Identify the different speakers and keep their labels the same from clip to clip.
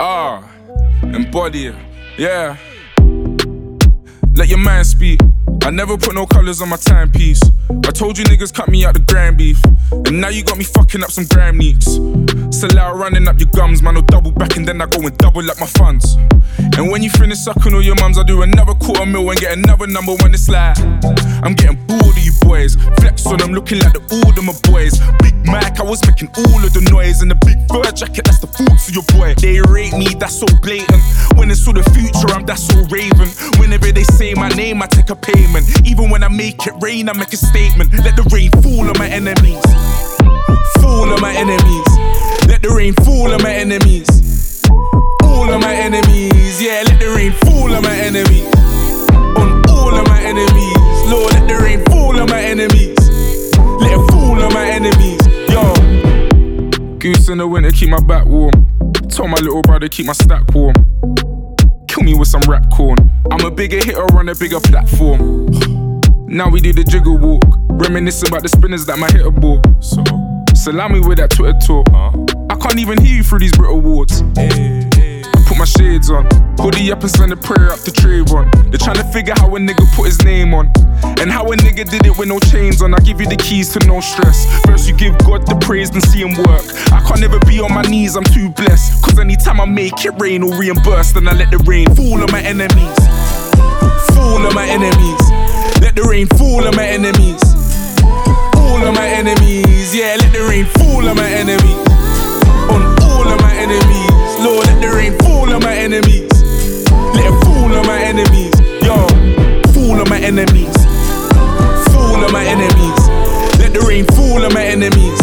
Speaker 1: Embody it, yeah. Let your man speak. I never put no colours on my timepiece. I told you niggas cut me out the grand beef, and now you got me fucking up some gram neats. So loud running up your gums, man, I'll double back and then I go and double up my funds. And when you finish sucking all your mums, I do another $250,000 and get another number one. It's like I'm getting bored of you boys. Flex on them looking like the Alderman boys. Big Mac, I was making all of the noise. And the big fur jacket, that's the fruits of your boy. They rate me, that's so blatant. When it's all the future, I'm that's so raven. Whenever they say my name, I take a payment. Even when I make it rain, I make a statement. Let the rain fall on my enemies. Fall on my enemies. Let the rain fall on my enemies. All of my enemies, yeah, let the rain fall on my enemies. On all of my enemies, Lord, let the rain fall on my enemies. Let it fall on my enemies, yo. Goose in the winter, keep my back warm. Told my little brother, keep my stack warm. Kill me with some rap corn. I'm a bigger hitter on a bigger platform. Now we do the jiggle walk, reminiscing about the spinners that my hitter bought. So, salami with that Twitter talk. I can't even hear you through these Brit Awards. Put my shades on, hoodie up and send a prayer up to Trayvon. They're trying to figure how a nigga put his name on, and how a nigga did it with no chains on. I give you the keys to no stress. First you give God the praise, then see him work. I can't never be on my knees, I'm too blessed. Cause anytime I make it rain or reimburse, then I let the rain fall on my enemies. Fall on my enemies. Let the rain fall on my enemies. All of my enemies, yeah, let the rain fall on my enemies. On all of my enemies, Lord, let the rain fall on my enemies. Let it fall on my enemies, yo. Fall on my enemies. Fall on my enemies. Let the rain fall on my enemies.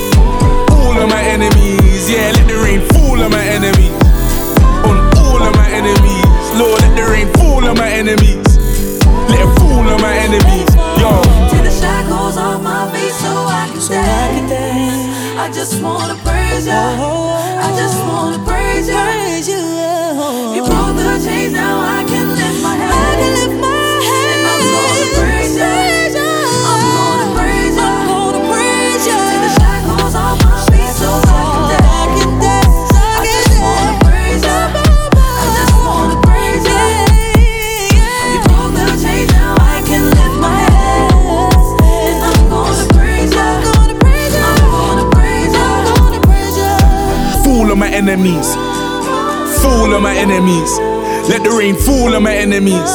Speaker 1: All of my enemies, yeah, let the rain fall on my enemies. On all of my enemies, Lord, let the rain fall on my enemies. Let it fall on my enemies, yo.
Speaker 2: Take the shackles off my feet so I can dance. I just wanna praise you. I just wanna praise you. You broke the chains, now I can lift my head. And I'm gonna praise you. I'm gonna praise you. Take the shackles off my feet so I can dance. I just wanna praise you. I just wanna praise you. You broke the chains, now I can lift my head. And I'm gonna praise you. I'm gonna praise you.
Speaker 1: Fall on my enemies. Fall on my enemies. Let the rain fall on my enemies.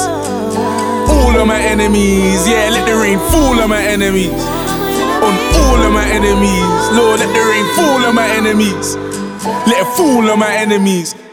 Speaker 1: All of my enemies, yeah, let the rain fall on my enemies. On all of my enemies, Lord, let the rain fall on my enemies. Let it fall on my enemies.